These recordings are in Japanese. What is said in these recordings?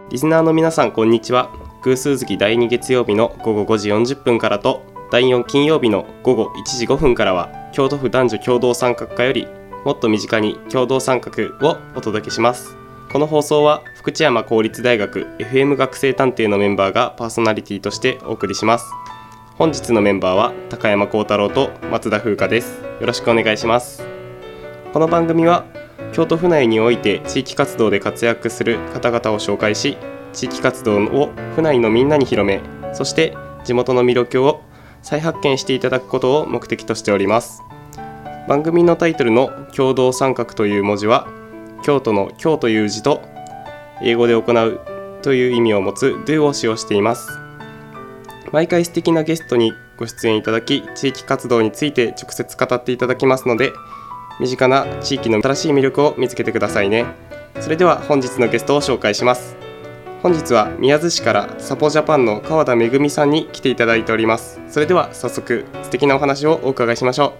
リスナーの皆さんこんにちは。偶数月第2月曜日の午後5時40分からと第4金曜日の午後1時5分からは京都府男女共同参画課よりもっと身近に共同参画をお届けします。この放送は福知山公立大学 FM 学生探偵のメンバーがパーソナリティとしてお送りします。本日のメンバーは高山幸太郎と松田風花です。よろしくお願いします。この番組は京都府内において地域活動で活躍する方々を紹介し、地域活動を府内のみんなに広め、そして地元の魅力を再発見していただくことを目的としております。番組のタイトルの共同参画という文字は京都の京という字と英語で行うという意味を持つ do を使用しています。毎回素敵なゲストにご出演いただき、地域活動について直接語っていただきますので、身近な地域の新しい魅力を見つけてくださいね。それでは本日のゲストを紹介します。本日は宮津市からサポジャパンの川田めぐみさんに来ていただいております。それでは早速素敵なお話をお伺いしましょ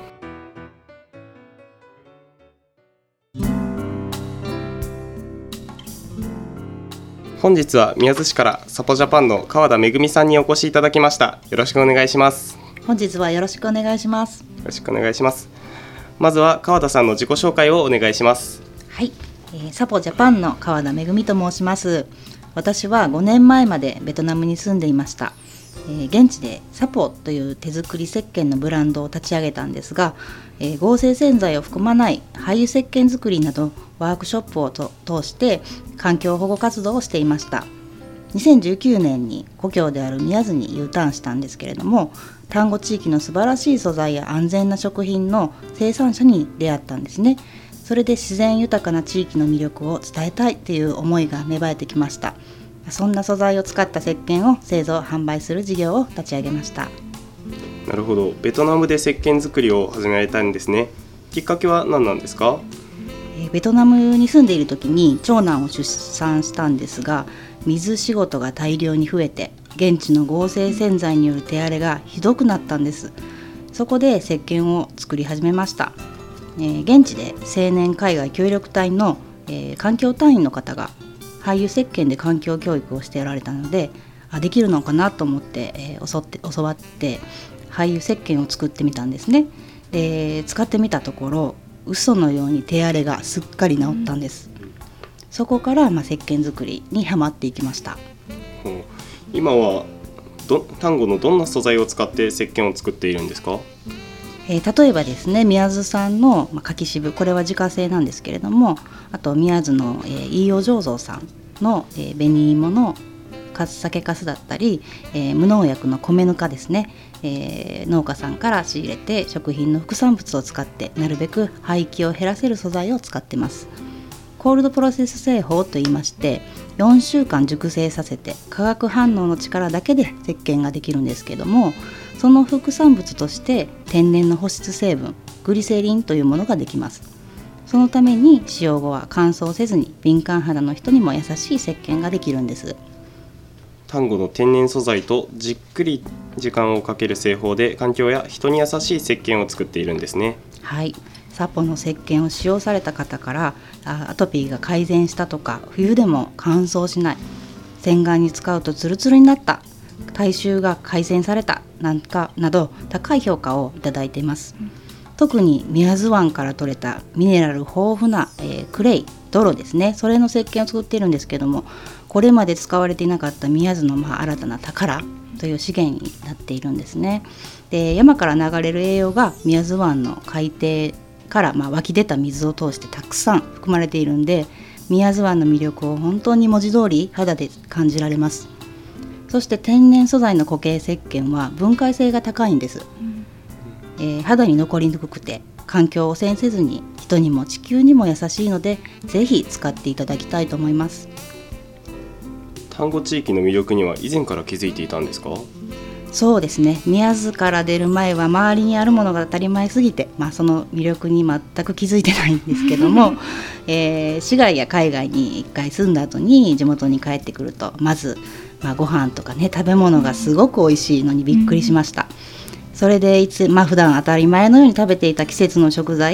う。本日は宮津市からサポジャパンの川田めぐみさんにお越しいただきました。よろしくお願いします。 本日はよろしくお願いします。 よろしくお願いします。まずは川田さんの自己紹介をお願いします。 はい、サポジャパンの川田めぐみと申します。私は5年前までベトナムに住んでいました。現地でサポという手作り石鹸のブランドを立ち上げたんですが、合成洗剤を含まない廃油石鹸作りなどワークショップを通して環境保護活動をしていました。2019年に故郷である宮津に U ターンしたんですけれども、丹後地域の素晴らしい素材や安全な食品の生産者に出会ったんですね。それで自然豊かな地域の魅力を伝えたいという思いが芽生えてきました。そんな素材を使った石鹸を製造販売する事業を立ち上げました。 なるほど。ベトナムで石鹸作りを始められたんですね。きっかけは何なんですか？ ベトナムに住んでいる時に長男を出産したんですが、水仕事が大量に増えて現地の合成洗剤による手荒れがひどくなったんです。そこで石鹸を作り始めました。現地で青年海外協力隊の、環境隊員の方が廃油石鹸で環境教育をしておられたので、できるのかなと思って、教わって廃油石鹸を作ってみたんですね。で使ってみたところ、嘘のように手荒れがすっかり治ったんです。そこから、石鹸作りにはまっていきました。 今は丹後のどんな素材を使って石鹸を作っているんですか？ 例えばですね、宮津産の柿渋、これは自家製なんですけれども、あと宮津の飯尾醸造さんの紅芋の酒粕だったり、無農薬の米ぬかですね、農家さんから仕入れて食品の副産物を使ってなるべく廃棄を減らせる素材を使ってます。コールドプロセス製法といいまして、4週間熟成させて化学反応の力だけで石鹸ができるんですけども、その副産物として天然の保湿成分グリセリンというものができます。そのために使用後は乾燥せずに敏感肌の人にも優しい石鹸ができるんです。 丹後の天然素材とじっくり時間をかける製法で環境や人に優しい石鹸を作っているんですね。 はい、サポの石鹸を使用された方からアトピーが改善したとか、冬でも乾燥しない、洗顔に使うとツルツルになった、体臭が改善されたなど高い評価をいただいています。特に宮津湾から取れたミネラル豊富な、クレイ、泥ですね、それの石鹸を作っているんですけども、これまで使われていなかった宮津の新たな宝という資源になっているんですね。で、山から流れる栄養が宮津湾の海底から湧き出た水を通してたくさん含まれているんで、宮津湾の魅力を本当に文字通り肌で感じられます。そして天然素材の固形石鹸は分解性が高いんです。肌に残りにくくて環境汚染せずに人にも地球にも優しいので、ぜひ使っていただきたいと思います。 丹後地域の魅力には以前から気づいていたんですか？ そうですね、宮津から出る前は周りにあるものが当たり前すぎて、その魅力に全く気づいてないんですけども市外や海外に一回住んだ後に地元に帰ってくると、まず、ご飯とかね、食べ物がすごく美味しいのにびっくりしました。それで普段当たり前のように食べていた季節の食材、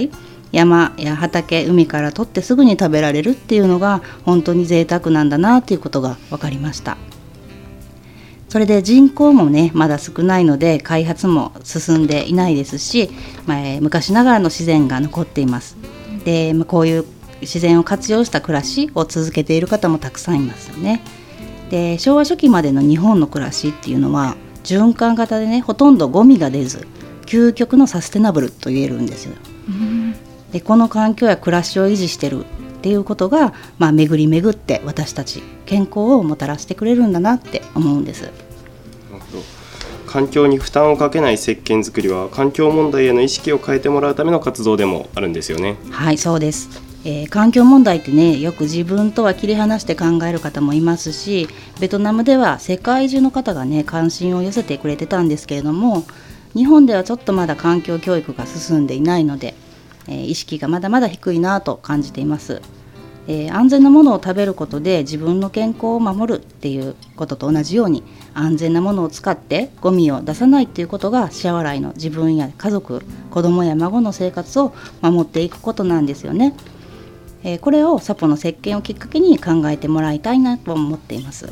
山や畑、海から取ってすぐに食べられるっていうのが本当に贅沢なんだなということが分かりました。それで人口もねまだ少ないので開発も進んでいないですし、昔ながらの自然が残っています。で、こういう自然を活用した暮らしを続けている方もたくさんいますよね。で、昭和初期までの日本の暮らしっていうのは循環型でね、ほとんどゴミが出ず究極のサステナブルと言えるんですよ。で、この環境や暮らしを維持してるっていうことが、巡り巡って私たち健康をもたらしてくれるんだなって思うんです。 環境に負担をかけない石鹸作りは環境問題への意識を変えてもらうための活動でもあるんですよね。 はい、そうです。環境問題ってね、よく自分とは切り離して考える方もいますし、ベトナムでは世界中の方がね関心を寄せてくれてたんですけれども、日本ではちょっとまだ環境教育が進んでいないので、意識がまだまだ低いなと感じています。安全なものを食べることで自分の健康を守るっていうことと同じように、安全なものを使ってゴミを出さないっていうことが将来の自分や家族、子供や孫の生活を守っていくことなんですよね。これをサポの石鹸をきっかけに考えてもらいたいなと思っています。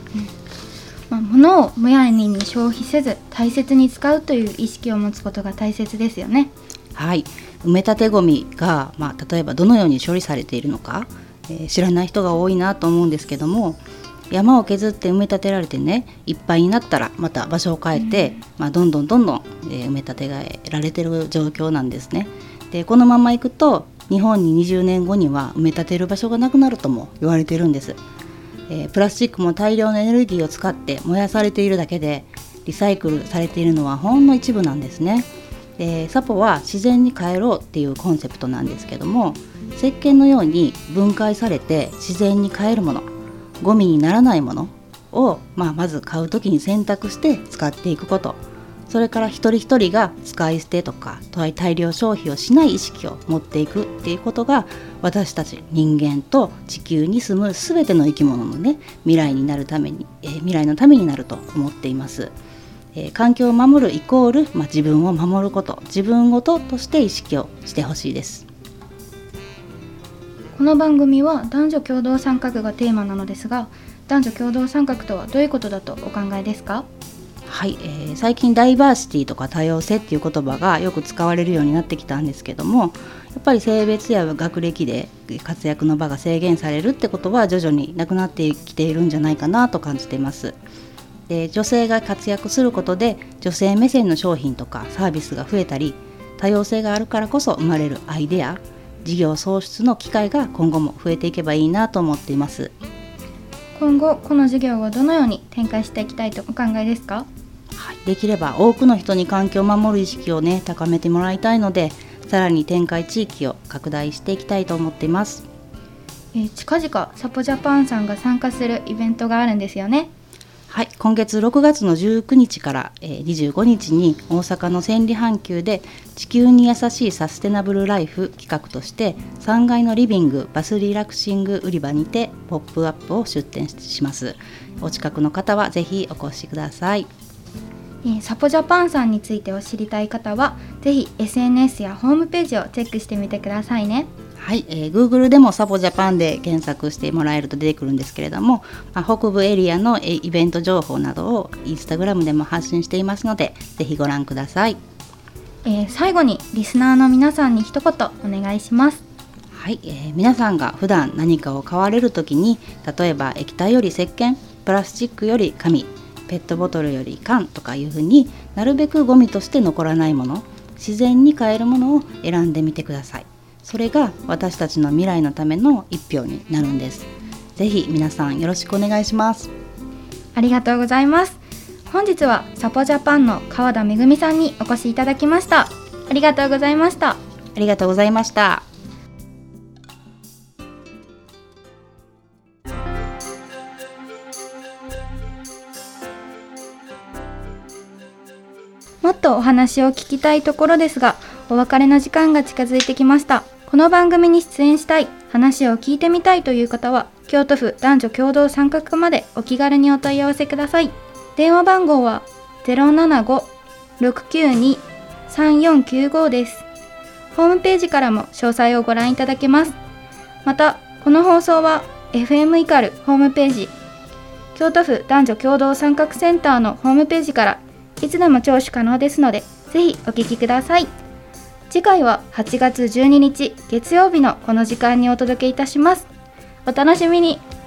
物をむやみに消費せず大切に使うという意識を持つことが大切ですよね。 はい、埋め立てゴミが、例えばどのように処理されているのか、知らない人が多いなと思うんですけども、山を削って埋め立てられてね、いっぱいになったらまた場所を変えて、どんどん、埋め立てがられている状況なんですね。で、このままいくと日本に20年後には埋め立てる場所がなくなるとも言われているんです。プラスチックも大量のエネルギーを使って燃やされているだけで、リサイクルされているのはほんの一部なんですね。サポは自然に帰ろうっていうコンセプトなんですけども、石鹸のように分解されて自然に帰るもの、ゴミにならないものを、まず買うときに選択して使っていくこと、それから一人一人が使い捨てとか大量消費をしない意識を持っていくっていうことが、私たち人間と地球に住むすべての生き物のね未来のためになると思っています。環境を守るイコール、自分を守ること、自分ごととして意識をしてほしいです。 この番組は男女共同参画がテーマなのですが、男女共同参画とはどういうことだとお考えですか？ はい、最近ダイバーシティとか多様性っていう言葉がよく使われるようになってきたんですけども、やっぱり性別や学歴で活躍の場が制限されるってことは徐々になくなってきているんじゃないかなと感じています。で、女性が活躍することで女性目線の商品とかサービスが増えたり、多様性があるからこそ生まれるアイデア、事業創出の機会が今後も増えていけばいいなと思っています。 今後この事業をどのように展開していきたいとお考えですか？ はい、できれば多くの人に環境を守る意識をね高めてもらいたいので、さらに展開地域を拡大していきたいと思っています。 近々サポジャパンさんが参加するイベントがあるんですよね。 はい、今月6月の19日から25日に大阪の千里阪急で地球に優しいサステナブルライフ企画として3階のリビングバスリラクシング売り場にてポップアップを出展します。お近くの方はぜひお越しください。 サポジャパンさんについてを知りたい方はぜひ SNS やホームページをチェックしてみてくださいね。 はい、Google でもサポジャパンで検索してもらえると出てくるんですけれども、北部エリアのイベント情報などをインスタグラムでも発信していますのでぜひご覧ください。 最後にリスナーの皆さんに一言お願いします。 はい、皆さんが普段何かを買われるときに、例えば液体より石鹸、プラスチックより紙、ペットボトルより缶とかいうふうになるべくゴミとして残らないもの、自然に変えるものを選んでみてください。それが私たちの未来のための一票になるんです。ぜひ皆さんよろしくお願いします。 ありがとうございます。本日はサポジャパンの川田めぐみさんにお越しいただきました。ありがとうございました。 ありがとうございました。 もっとお話を聞きたいところですが、お別れの時間が近づいてきました。この番組に出演したい、話を聞いてみたいという方は、京都府男女共同参画課までお気軽にお問い合わせください。電話番号は 075-692-3495 です。 ホームページからも詳細をご覧いただけます。またこの放送は FM イカルホームページ、京都府男女共同参画センターのホームページからいつでも聴取可能ですので、ぜひお聞きください。次回は8月12日月曜日のこの時間にお届けいたします。お楽しみに。